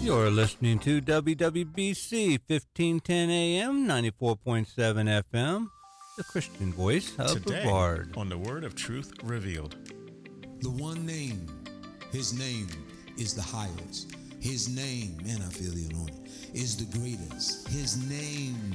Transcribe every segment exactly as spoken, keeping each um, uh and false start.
You're listening to W W B C fifteen ten A M, ninety-four point seven F M, the Christian voice of Today, Brevard. On the Word of Truth Revealed. The one name, his name is the highest. His name, man, I feel the anointing, is the greatest. His name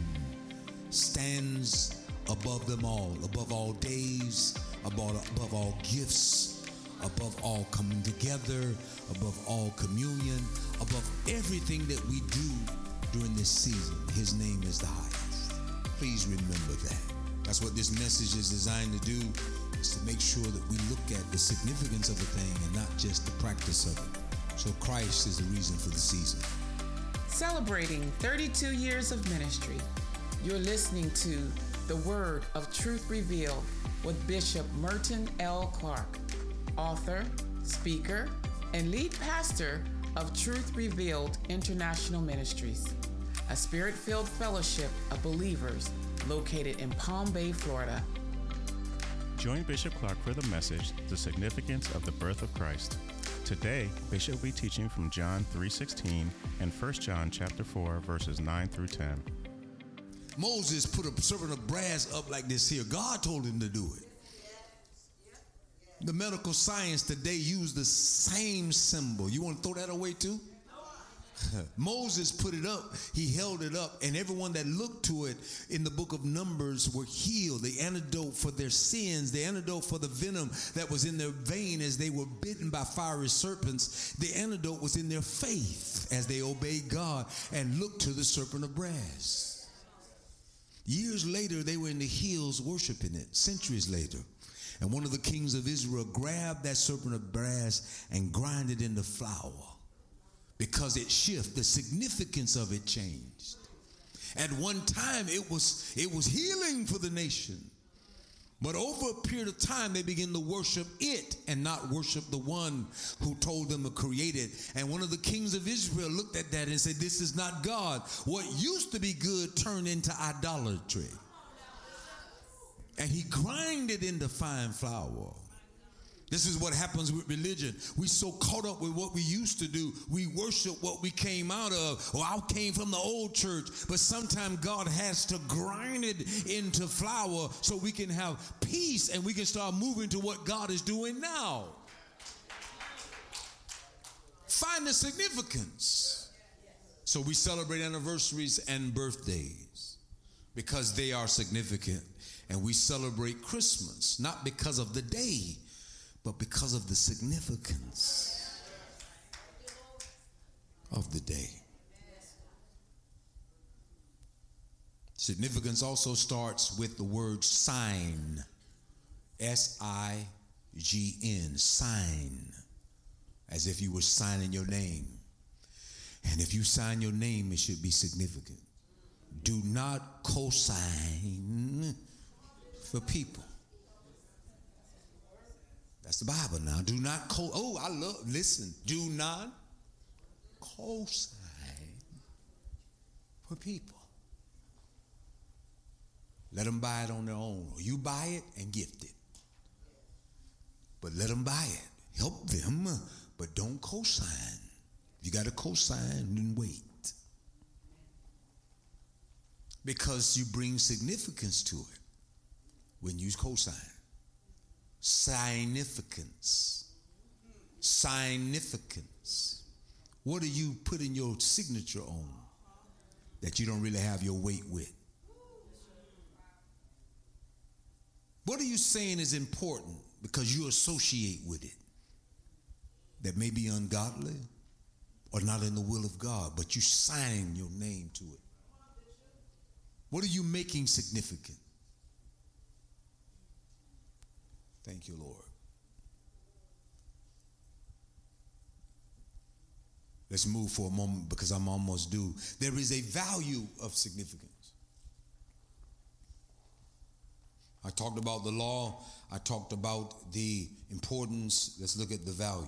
stands above them all, above all days, above, above all gifts, above all coming together, above all communion, above everything that we do during this season. His name is the highest. Please remember that. That's what this message is designed to do, is to make sure that we look at the significance of a thing and not just the practice of it. So Christ is the reason for the season. Celebrating thirty-two years of ministry, you're listening to The Word of Truth Revealed with Bishop Merton L. Clark, author, speaker, and lead pastor of Truth Revealed International Ministries, a spirit-filled fellowship of believers located in Palm Bay, Florida. Join Bishop Clark for the message, The Significance of the Birth of Christ. Today, Bishop will be teaching from John three sixteen and First John chapter four, verses nine through ten. Moses put a serpent of brass up like this here. God told him to do it. The medical science today used the same symbol. You want to throw that away too? Moses put it up, he held it up, and everyone that looked to it in the book of Numbers were healed. The antidote for their sins, the antidote for the venom that was in their vein as they were bitten by fiery serpents, the antidote was in their faith as they obeyed God and looked to the serpent of brass. Years later, they were in the hills worshiping it, centuries later. And one of the kings of Israel grabbed that serpent of brass and ground it into flour. Because it shifted, the significance of it changed. At one time, it was, it was healing for the nation. But over a period of time, they began to worship it and not worship the one who told them to create it. And one of the kings of Israel looked at that and said, this is not God. What used to be good turned into idolatry. And he grinded into fine flour. This is what happens with religion. We so caught up with what we used to do. We worship what we came out of. Or I came from the old church. But sometimes God has to grind it into flour so we can have peace and we can start moving to what God is doing now. Find the significance. So we celebrate anniversaries and birthdays because they are significant. And we celebrate Christmas, not because of the day, but because of the significance of the day. Significance also starts with the word sign. S I G N, sign. As if you were signing your name. And if you sign your name, it should be significant. Do not co-sign for people. That's the Bible now. Do not co, oh, I love, listen, do not co-sign for people. Let them buy it on their own. Or you buy it and gift it. But let them buy it. Help them, but don't co-sign. If you got to co-sign, then wait. Because you bring significance to it when you co-sign. Significance. Significance. What are you putting your signature on that you don't really have your weight with? What are you saying is important because you associate with it that may be ungodly or not in the will of God, but you sign your name to it? What are you making significant? Thank you, Lord. Let's move for a moment because I'm almost due. There is a value of significance. I talked about the law. I talked about the importance. Let's look at the value.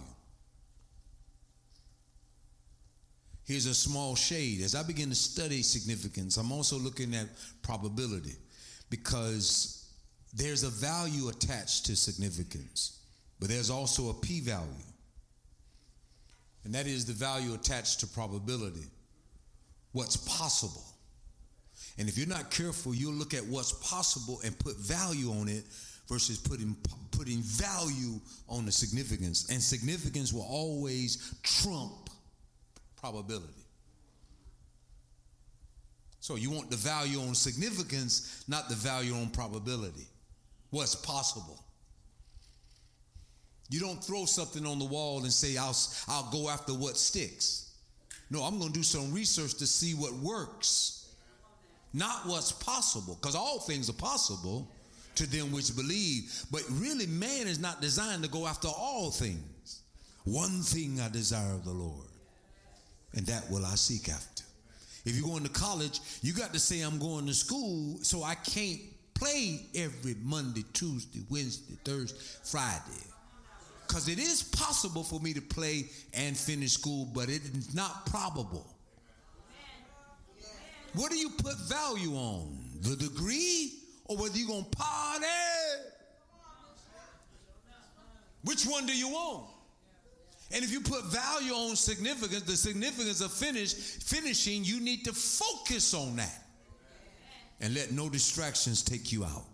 Here's a small shade. As I begin to study significance, I'm also looking at probability because there's a value attached to significance, but there's also a p-value. And that is the value attached to probability. What's possible. And if you're not careful, you'll look at what's possible and put value on it versus putting putting value on the significance. And significance will always trump probability. So you want the value on significance, not the value on probability. What's possible. You don't throw something on the wall and say, I'll, I'll go after what sticks. No, I'm going to do some research to see what works, not what's possible, because all things are possible to them which believe. But really, man is not designed to go after all things. One thing I desire of the Lord, and that will I seek after. If you're going to college, you got to say, I'm going to school, so I can't play every Monday, Tuesday, Wednesday, Thursday, Friday. Because it is possible for me to play and finish school, but it is not probable. What do you put value on? The degree or whether you're going to party? Which one do you want? And if you put value on significance, the significance of finish, finishing, you need to focus on that. And let no distractions take you out.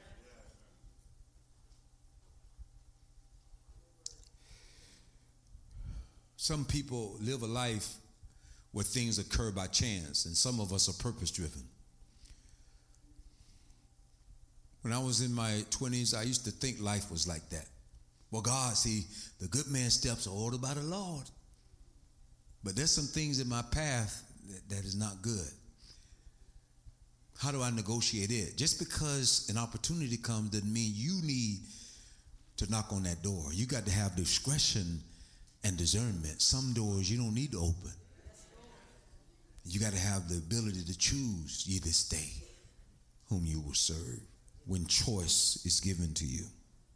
Some people live a life where things occur by chance, and some of us are purpose-driven. When I was in my twenties, I used to think life was like that. Well, God, see, the good man's steps are ordered by the Lord. But there's some things in my path that, that is not good. How do I negotiate it? Just because an opportunity comes doesn't mean you need to knock on that door. You got to have discretion and discernment. Some doors you don't need to open. You got to have the ability to choose ye this day whom you will serve when choice is given to you.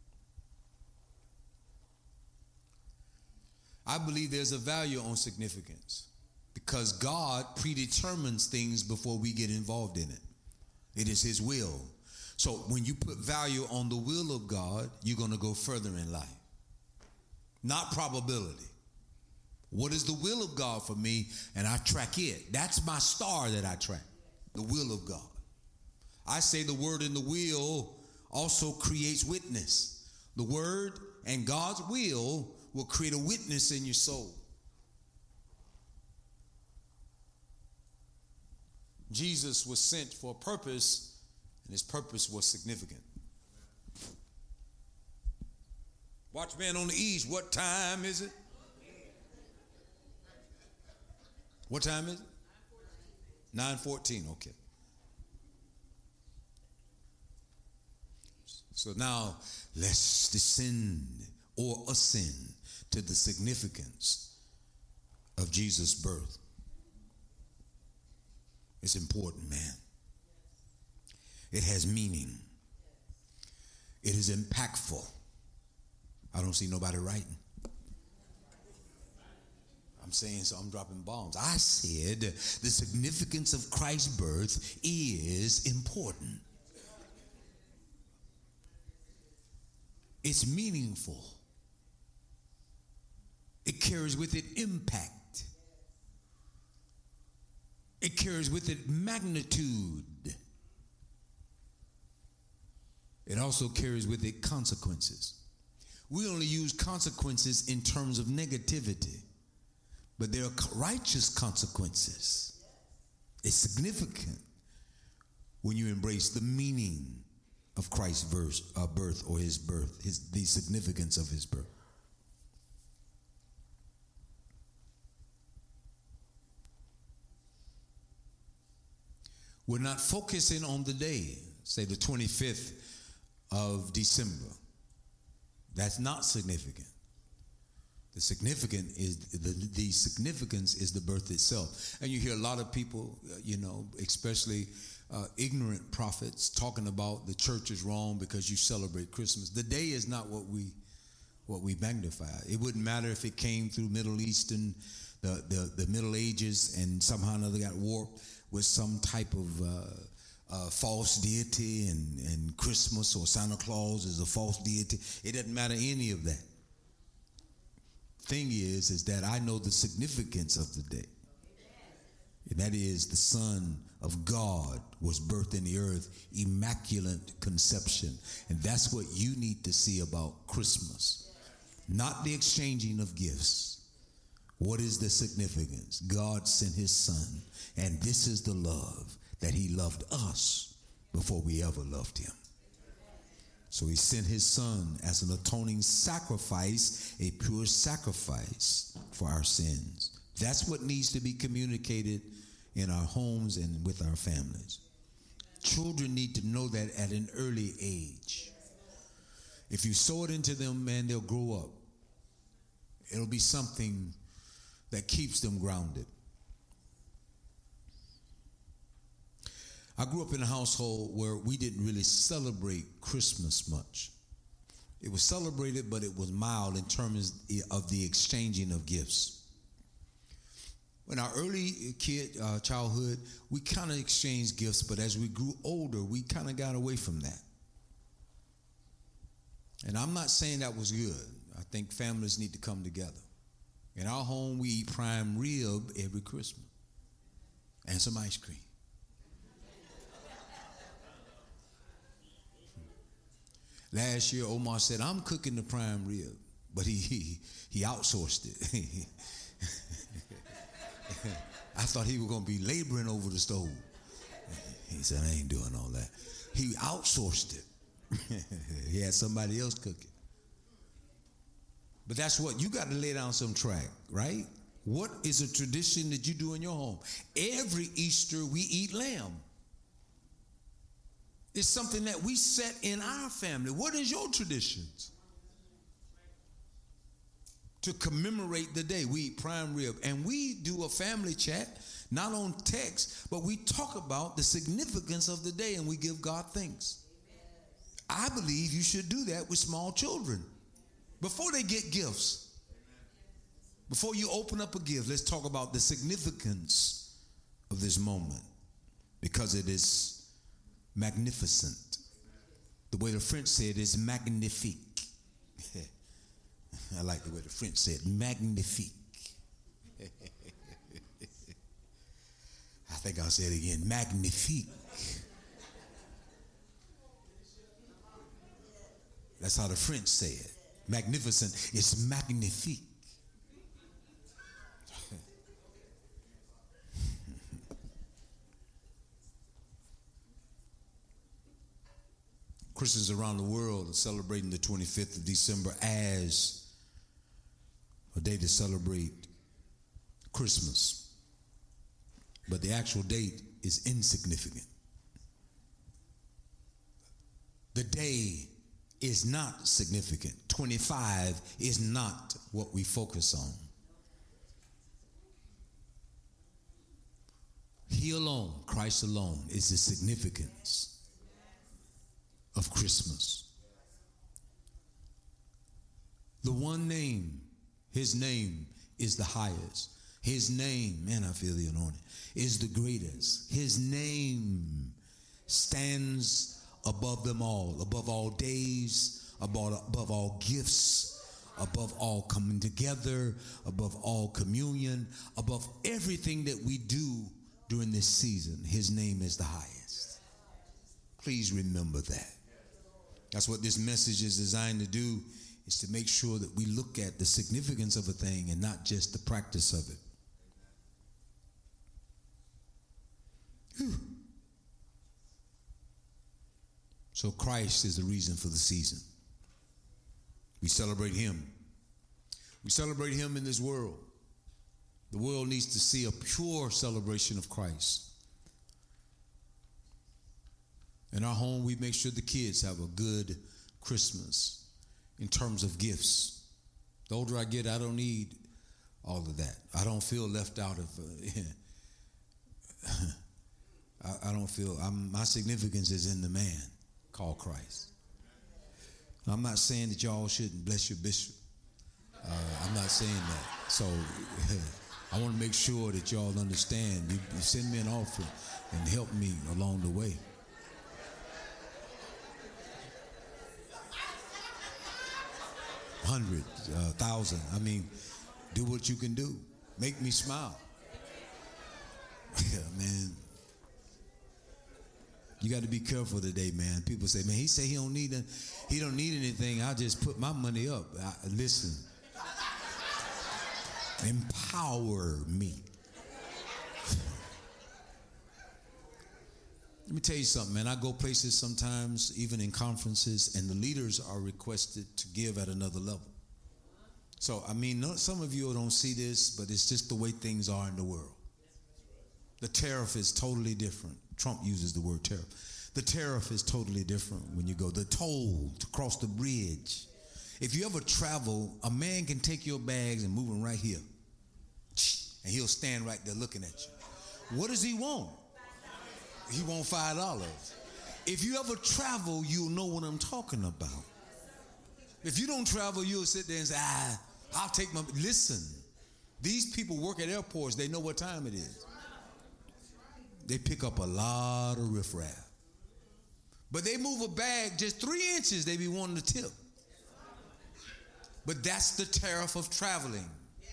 I believe there's a value on significance because God predetermines things before we get involved in it. It is his will. So when you put value on the will of God, you're going to go further in life. Not probability. What is the will of God for me? And I track it. That's my star that I track. The will of God. I say the word and the will also creates witness. The word and God's will will create a witness in your soul. Jesus was sent for a purpose, and his purpose was significant. Watchman on the east, what time is it? What time is it? nine fourteen, okay. So now let's descend or ascend to the significance of Jesus' birth. It's important, man. It has meaning. It is impactful. I don't see nobody writing. I'm saying, so I'm dropping bombs. I said the significance of Christ's birth is important. It's meaningful. It carries with it impact. It carries with it magnitude. It also carries with it consequences. We only use consequences in terms of negativity, but there are righteous consequences. It's significant when you embrace the meaning of Christ's verse, uh, birth or his birth, his, the significance of his birth. We're not focusing on the day, say the twenty-fifth of December. That's not significant. The significant is the, the significance is the birth itself. And you hear a lot of people, you know, especially uh, ignorant prophets talking about the church is wrong because you celebrate Christmas. The day is not what we what we magnify. It wouldn't matter if it came through Middle Eastern, the the, the Middle Ages, and somehow or another got warped with some type of uh, uh, false deity, and, and Christmas or Santa Claus is a false deity. It doesn't matter any of that. thing is, is that I know the significance of the day. And that is the Son of God was birthed in the earth, immaculate conception. And that's what you need to see about Christmas. Not the exchanging of gifts. What is the significance? God sent his Son, and this is the love, that he loved us before we ever loved him. So he sent his Son as an atoning sacrifice, a pure sacrifice for our sins. That's what needs to be communicated in our homes and with our families. Children need to know that at an early age. If you sow it into them, man, they'll grow up. It'll be something that keeps them grounded. I grew up in a household where we didn't really celebrate Christmas much. It was celebrated, but it was mild in terms of the exchanging of gifts. In our early kid uh, childhood, we kind of exchanged gifts, but as we grew older, we kind of got away from that. And I'm not saying that was good. I think families need to come together. In our home, we eat prime rib every Christmas and some ice cream. Last year, Omar said, I'm cooking the prime rib, but he he, he outsourced it. I thought he was going to be laboring over the stove. He said, I ain't doing all that. He outsourced it. He had somebody else cook it. But that's what, you got to lay down some track, right? What is a tradition that you do in your home? Every Easter we eat lamb. It's something that we set in our family. What is your traditions? To commemorate the day, we eat prime rib. And we do a family chat, not on text, but we talk about the significance of the day and we give God thanks. I believe you should do that with small children. Before they get gifts, before you open up a gift, let's talk about the significance of this moment, because it is magnificent. The way the French say it is magnifique. I like the way the French said magnifique. I think I'll say it again, magnifique. That's how the French say it. Magnificent. It's magnifique. Christians around the world are celebrating the twenty-fifth of December as a day to celebrate Christmas. But the actual date is insignificant. The day is not significant. twenty-five is not what we focus on. He alone, Christ alone, is the significance of Christmas. The one name, his name is the highest. His name, man, I feel the anointing, is the greatest. His name stands above them all, above all days, above, above all gifts, above all coming together, above all communion, above everything that we do during this season. His name is the highest. Please remember that. That's what this message is designed to do, is to make sure that we look at the significance of a thing and not just the practice of it. Whew. So Christ is the reason for the season. We celebrate him. We celebrate him in this world. The world needs to see a pure celebration of Christ. In our home, we make sure the kids have a good Christmas in terms of gifts. The older I get, I don't need all of that. I don't feel left out of uh, I, I don't feel, I'm, my significance is in the man called Christ. I'm not saying that y'all shouldn't bless your bishop. Uh, I'm not saying that. So I want to make sure that y'all understand. You, you send me an offering and help me along the way. Hundred, uh, thousand. I mean, Do what you can do. Make me smile. Yeah, man. You got to be careful today, man. People say, man, he say he don't need a, he don't need anything. I'll just put my money up. I, listen. Empower me. Let me tell you something, man. I go places sometimes, even in conferences, and the leaders are requested to give at another level. So, I mean, no, some of you don't see this, but it's just the way things are in the world. The tariff is totally different. Trump uses the word tariff. The tariff is totally different when you go. The toll to cross the bridge. If you ever travel, a man can take your bags and move them right here. And he'll stand right there looking at you. What does he want? He wants five dollars. If you ever travel, you'll know what I'm talking about. If you don't travel, you'll sit there and say, ah, I'll take my, listen, these people work at airports, they know what time it is. They pick up a lot of riffraff. But they move a bag just three inches, they be wanting to tip. But that's the tariff of traveling.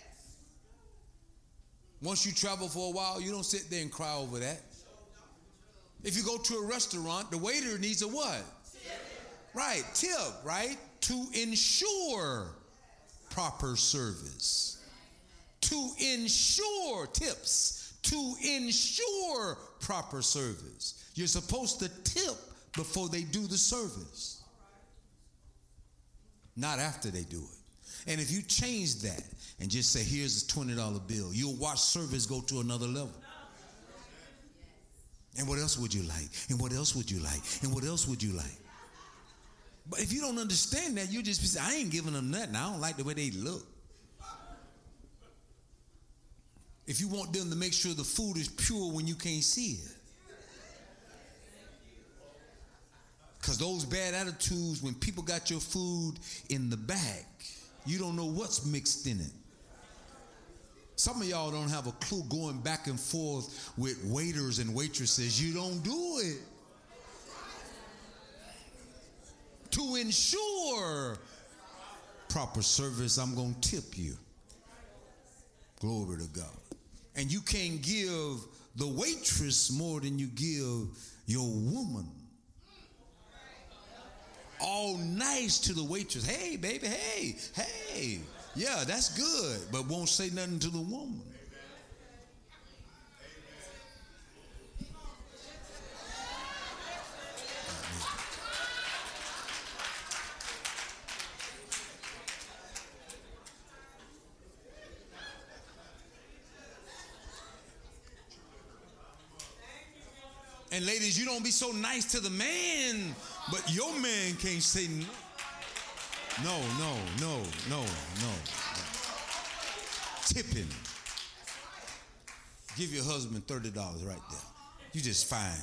Once you travel for a while, you don't sit there and cry over that. If you go to a restaurant, the waiter needs a what? Tip. Right, tip, right? To ensure proper service. To ensure tips. To ensure proper service. You're supposed to tip before they do the service. Not after they do it. And if you change that and just say, here's a twenty dollar bill, you'll watch service go to another level. And what else would you like? And what else would you like? And what else would you like? But if you don't understand that, you just be saying, I ain't giving them nothing. I don't like the way they look. If you want them to make sure the food is pure when you can't see it. Because those bad attitudes, when people got your food in the back, you don't know what's mixed in it. Some of y'all don't have a clue going back and forth with waiters and waitresses. You don't do it. To ensure proper service, I'm going to tip you. Glory to God. And you can't give the waitress more than you give your woman. All nice to the waitress. Hey, baby, hey, hey. Yeah, that's good, but won't say nothing to the woman. And ladies, you don't be so nice to the man, but your man can't say no. No, no, no, no, no, no. Tipping. Give your husband thirty dollars right there. You just fine.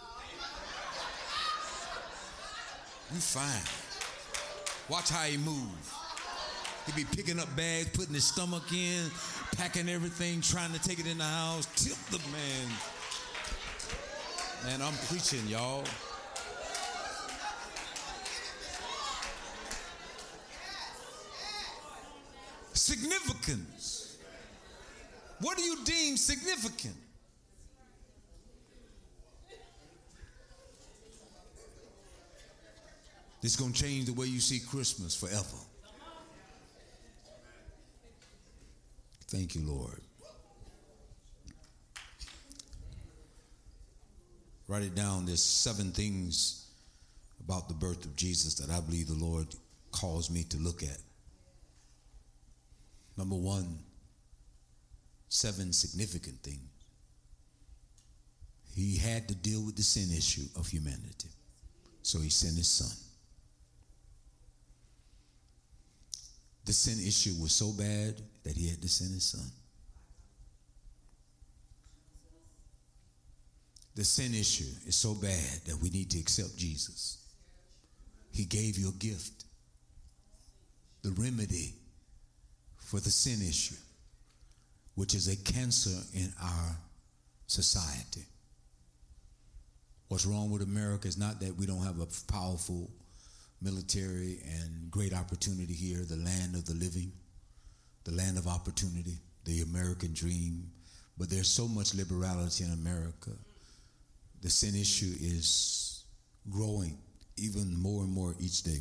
You fine. Watch how he move. He be picking up bags, putting his stomach in, packing everything, trying to take it in the house. Tip the man. Man, I'm preaching, y'all. Significance. What do you deem significant? This is going to change the way you see Christmas forever. Thank you, Lord. Write it down. There's seven things about the birth of Jesus that I believe the Lord calls me to look at. Number one, seven significant things. He had to deal with the sin issue of humanity, so he sent his son. The sin issue was so bad that he had to send his son. The sin issue is so bad that we need to accept Jesus. He gave you a gift, the remedy for the sin issue, which is a cancer in our society. What's wrong with America is not that we don't have a powerful military and great opportunity here, the land of the living. the land of opportunity, the American dream. But there's so much liberality in America. The sin issue is growing even more and more each day.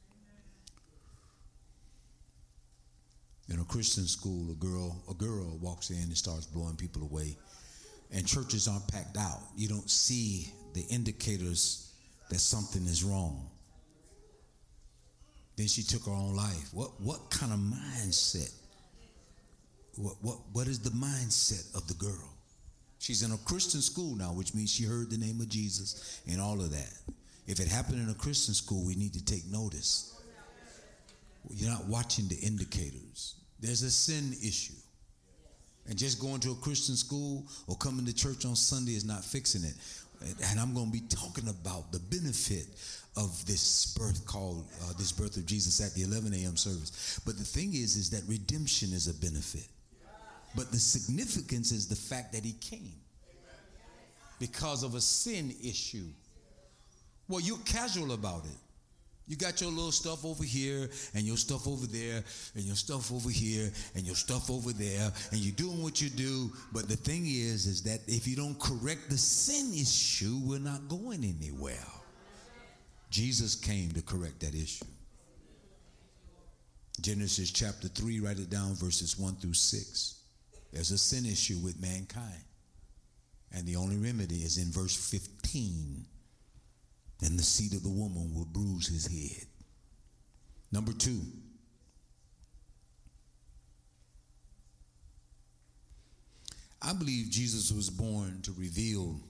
In a Christian school, a girl, a girl walks in and starts blowing people away. And churches aren't packed out. You don't see the indicators that something is wrong. Then she took her own life. What what kind of mindset? What what what is the mindset of the girl? She's in a Christian school now, which means she heard the name of Jesus and all of that. If it happened in a Christian school, we need to take notice. You're not watching the indicators. There's a sin issue. And just going to a Christian school or coming to church on Sunday is not fixing it. And I'm going to be talking about the benefit of this birth called, uh, this birth of Jesus at the eleven a.m. service. But the thing is, is that redemption is a benefit. But the significance is the fact that he came because of a sin issue. Well, you're casual about it. You got your little stuff over here and your stuff over there and your stuff over here and your stuff over there, and you're doing what you do. But the thing is, is that if you don't correct the sin issue, we're not going anywhere. Jesus came to correct that issue. Genesis chapter three, write it down, verses one through six. There's a sin issue with mankind. And the only remedy is in verse fifteen. And the seed of the woman will bruise his head. Number two, I believe Jesus was born to reveal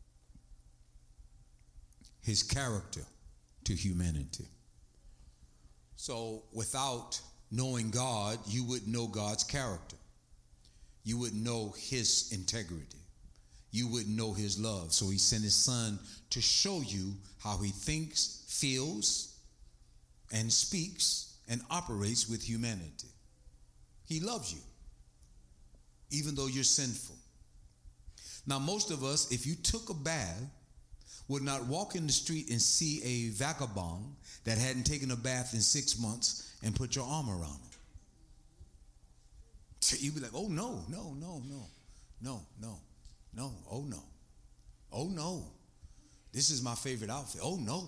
his character to humanity. So without knowing God, you wouldn't know God's character. You wouldn't know his integrity. You wouldn't know his love. So he sent his son to show you how he thinks, feels, and speaks and operates with humanity. He loves you, even though you're sinful. Now, most of us, if you took a bath, would not walk in the street and see a vagabond that hadn't taken a bath in six months and put your arm around him. You'd be like, oh, no, no, no, no, no, no. No, oh no. Oh no. This is my favorite outfit. Oh no.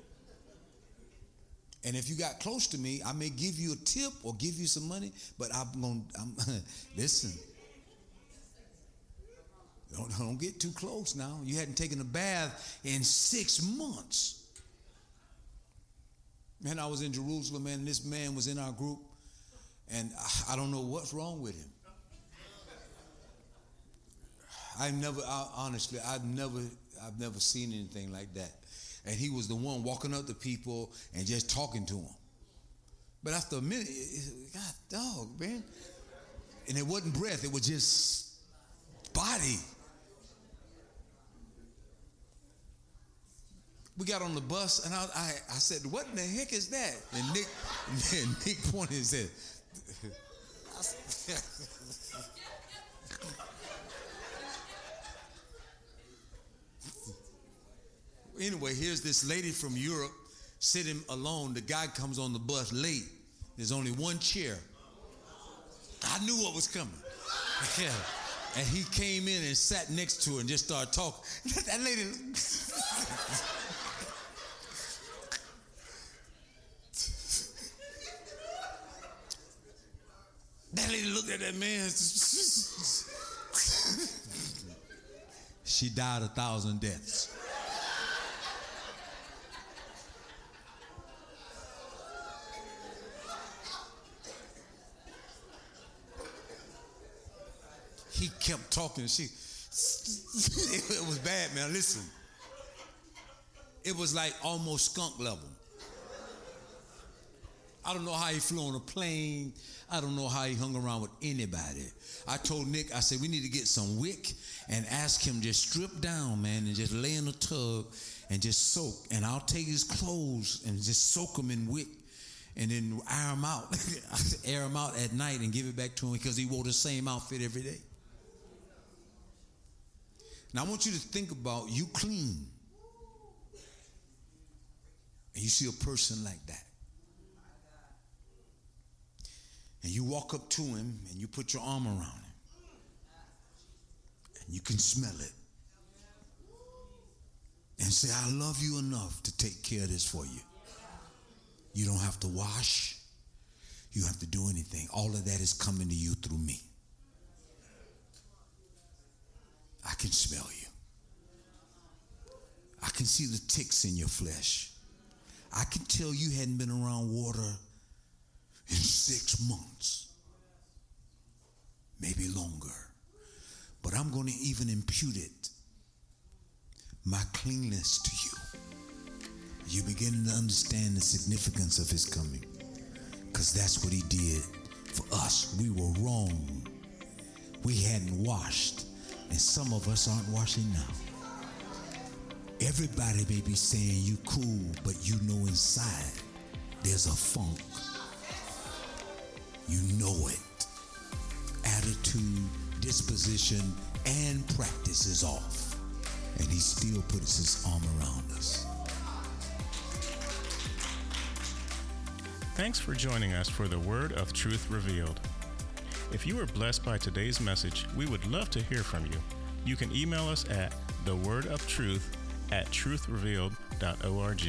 And if you got close to me, I may give you a tip or give you some money, but I'm going to, listen. Don't, don't get too close now. You hadn't taken a bath in six months. Man, I was in Jerusalem, and this man was in our group, and I, I don't know what's wrong with him. I never, I, honestly, I've never, I've never seen anything like that. And he was the one walking up to people and just talking to them. But after a minute, it, God, dog, man. And it wasn't breath, it was just body. We got on the bus, and I, I, I said, what in the heck is that? And Nick, and Nick pointed and said, anyway, here's this lady from Europe sitting alone. The guy comes on the bus late. There's only one chair. I knew what was coming. Yeah. And he came in and sat next to her and just started talking. That lady. That lady looked at that man. She died a thousand deaths. He kept talking. She, it was bad, man. Listen, it was like almost skunk level. I don't know how he flew on a plane. I don't know how he hung around with anybody. I told Nick, I said, we need to get some wick and ask him just strip down, man, and just lay in a tub and just soak. And I'll take his clothes and just soak them in wick and then air them out, air them out at night and give it back to him because he wore the same outfit every day. Now, I want you to think about you clean, and you see a person like that. and you walk up to him and you put your arm around him, and you can smell it, and say, I love you enough to take care of this for you. You don't have to wash. You don't have to do anything. All of that is coming to you through me. I can smell you. I can see the ticks in your flesh. I can tell you hadn't been around water in six months, maybe longer. But I'm going to even impute it, my cleanness to you. You begin to understand the significance of his coming, because that's what he did for us. We were wrong. We hadn't washed, and some of us aren't washing now. Everybody may be saying you cool, but you know inside there's a funk. You know it. Attitude, disposition, and practice is off. And he still puts his arm around us. Thanks for joining us for the Word of Truth Revealed. If you were blessed by today's message, we would love to hear from you. You can email us at the word of truth at truth revealed dot org.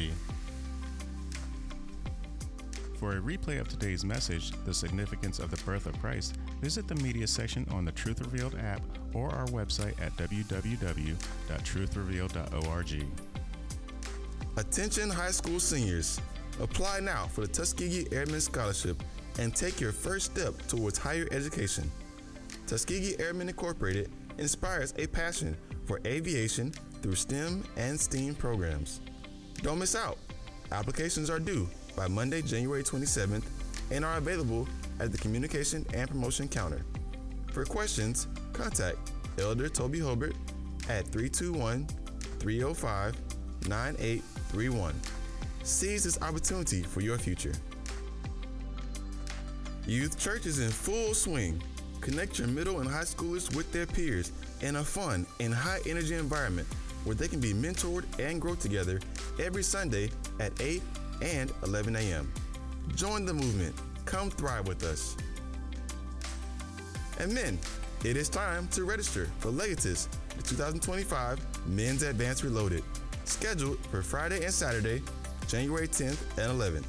For a replay of today's message, The Significance of the Birth of Christ, visit the media section on the Truth Revealed app or our website at w w w dot truth revealed dot org. Attention high school seniors. Apply now for the Tuskegee Airmen Scholarship and take your first step towards higher education. Tuskegee Airmen Incorporated inspires a passion for aviation through STEM and STEAM programs. Don't miss out. Applications are due by Monday, January twenty-seventh, and are available at the Communication and Promotion Counter. For questions, contact Elder Toby Hobart at three two one, three zero five, nine eight three one. Seize this opportunity for your future. Youth Church is in full swing. Connect your middle and high schoolers with their peers in a fun and high-energy environment where they can be mentored and grow together every Sunday at eight and eleven a.m. Join the movement. Come thrive with us. And men, it is time to register for Legatus, the two thousand twenty-five Men's Advance Reloaded, scheduled for Friday and Saturday, January tenth and eleventh.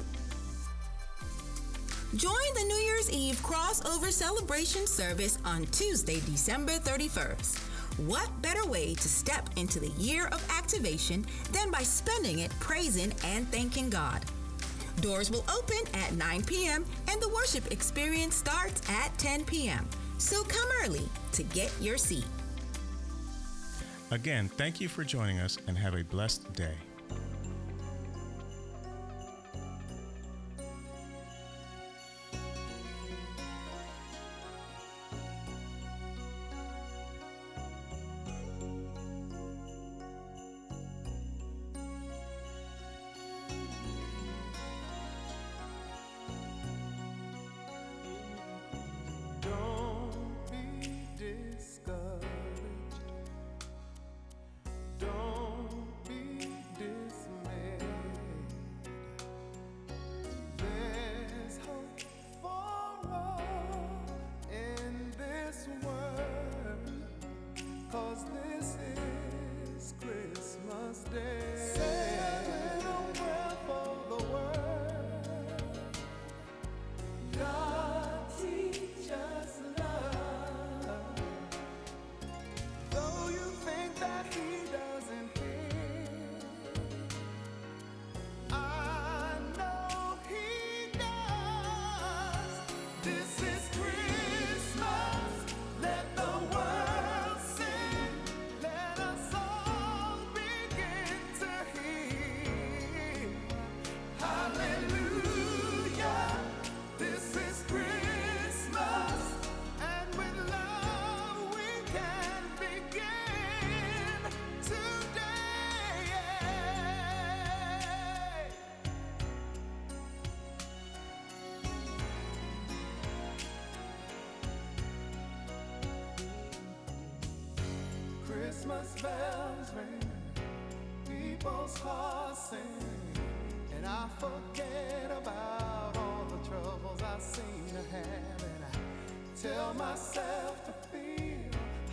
Join the New Year's Eve crossover celebration service on Tuesday, December thirty-first. What better way to step into the year of activation than by spending it praising and thanking God? Doors will open at nine p.m. and the worship experience starts at ten p.m. So come early to get your seat. Again, thank you for joining us and have a blessed day. Christmas bells ring, people's hearts sing, and I forget about all the troubles I seem to have, and I tell myself to